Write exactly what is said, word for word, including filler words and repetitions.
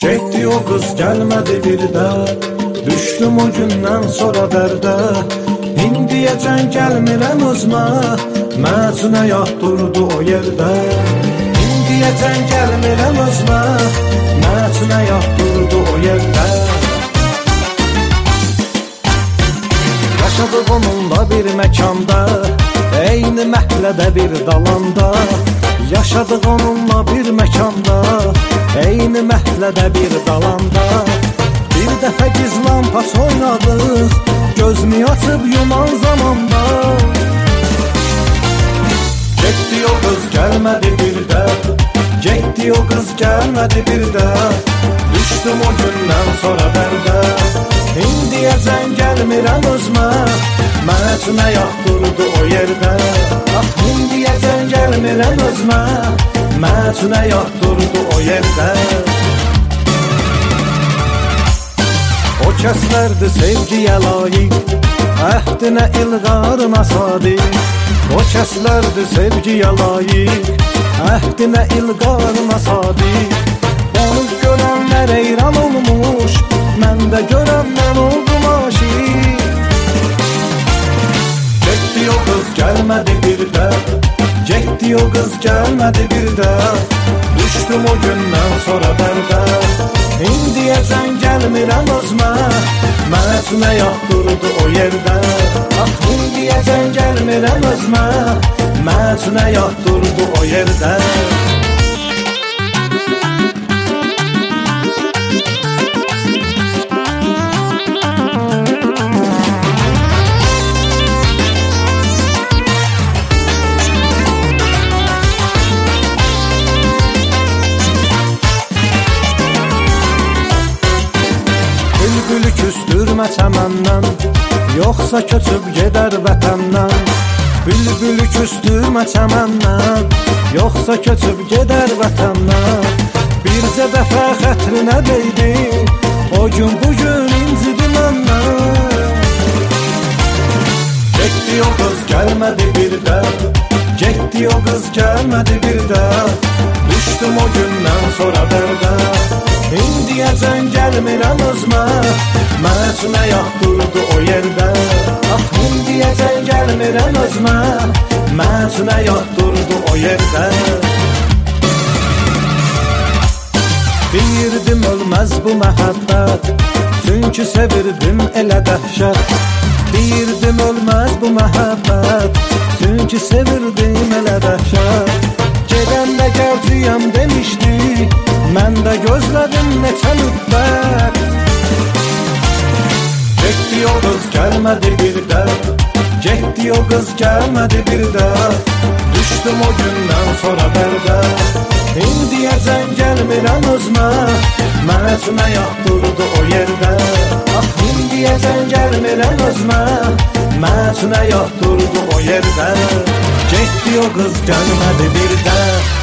Getdi o qız gəlmədi bir də, düşdüm o gündən sonra dərdə. İndiyəcən gəlmirəm özmə, məcunə yad durdu o yerdə. İndiyəcən gəlmirəm özmə, məcunə yad durdu o yerdə. Yaşadıq onunla bir məkanda, eyni məhlədə bir dalanda. Yaşadıq onunla bir məkanda, eyni məhlədə bir dalanda. Bir dəfə gizlan pas oynadıq, gözünü açıb yuman zamanda. Getdi o qız gəlmədi bir də, getdi o qız gəlmədi bir də. Düşdüm o gündən sonra dərdə, indiyəcən gəlmirəm özmə, məcunə yad durdu o yerdə. Ah, indiyəcən gəlmirəm özmə, məcunə yad durdu o yerdə. O kəslərdi sevgiyə layiq, əhdinə ilqarına sadiq. O kəslərdi sevgiyə layiq, əhdinə ilqarına sadiq. Onu görənlər heyran olmuş, mən də görəndən oldum aşiq. Getdi o qız gəlmədi bir də, getdi o qız gəlmədi bir də. Düşdüm o gündən sonra dərdə, indiyəcən gəlmirəm özmə, məcunə yad durdu o yerdə. Ah, indiyəcən gəlmirəm özmə, məcunə yad durdu o yerdə. Bülbülü küstürmə çəməndən, yoxsa köçüb gedər vətəndən. Bülbülü küstürmə çəməndən, yoxsa köçüb gedər vətəndən. Bircə dəfə xətrinə deydi, o gün bugün incidi məndən. Getdi o qız gəlmədi bir də, getdi o qız gəlmədi bir də. Düşdüm o gündən sonra dərdə, indiyəcən gəlmirəm özmə, məcunə yad durdu o yerdə. Ah, indiyəcən gəlmirəm özmə, məcunə yad durdu o yerdə. Deyirdim ölməz bu məhəbbət, çünki sevirdim elə dəhşət. Deyirdim ölməz bu məhəbbət, çünki sevirdim elə dəhşət. Gedəndə gəlcəyəm demişdi, mən də gözlədim neçə müddət. Getdi o qız gəlmədi bir də, getdi o qız gəlmədi bir də. Düşdüm o gündən sonra dərdə, indiyəcən gəlmirəm özmə, məcunə yad durdu o yerdə. Ah, indiyəcən gəlmirəm özmə, məcunə yad durdu o yerdə. Getdi o qız gəlmədi bir də.